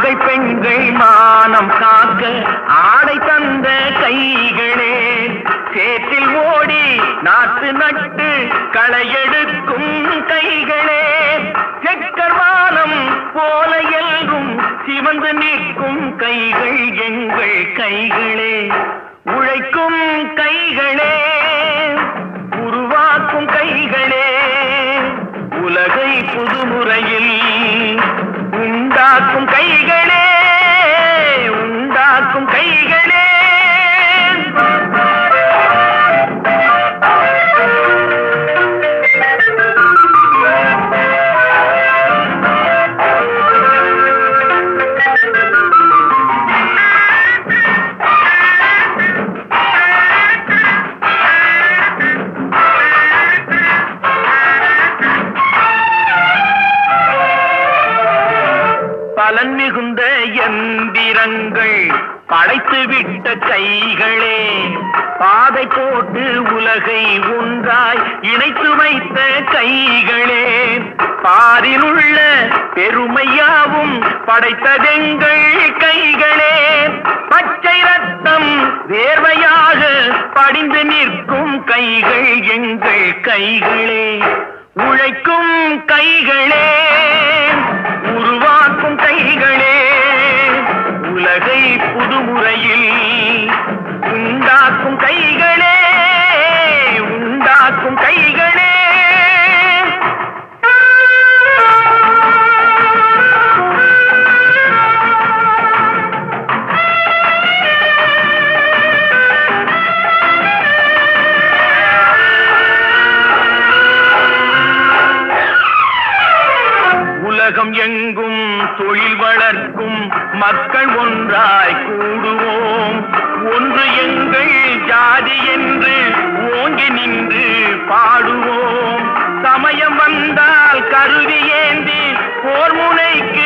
மாளிகை பெண்கள் மானம் காக்க ஆடை தந்த கைகளே, சேற்றில் ஓடி நாற்று நட்டு களையெடுக்கும் கைகளே, செக்கர்வானம் போல எல்லும் சிவந்து நிற்கும் கைகள் எங்கள் கைகளே. உழைக்கும் கைகளே, உருவாக்கும் கைகளே, உலகை புதுமுறையில் உண்டாக்கும் கைகளே, உண்டாக்கும் கைகளே. பலன் மிகுந்த எந்திரங்கள் படைத்துவிட்ட கைகளே, பாதை போட்டு உலகை ஒன்றாய் இணைத்து வைத்த கைகளே, பாரிலுள்ள பெருமையாவும் படைத்ததெங்கள் கைகளே, பச்சை ரத்தம் வேர்வையாக படிந்து நிற்கும் கைகள் எங்கள் கைகளே. உழைக்கும் கைகளே, உருவாக்கும் கைகளே, உலகை புதுமுறையில் உண்டாக்கும் கைகளே, உண்டாக்கும் கைகளே. உலகம் எங்கும் தொழில் வளர்க்கும் மக்கள் ஒன்றாய் கூடுவோம், ஒன்று எங்கள் ஜாதி என்று ஓங்கி நின்று பாடுவோம். சமயம் வந்தால் கருவி ஏந்தி போர் முனைக்கு